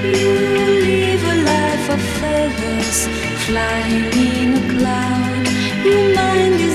You live a life of feathers, flying in a cloud. Your mind is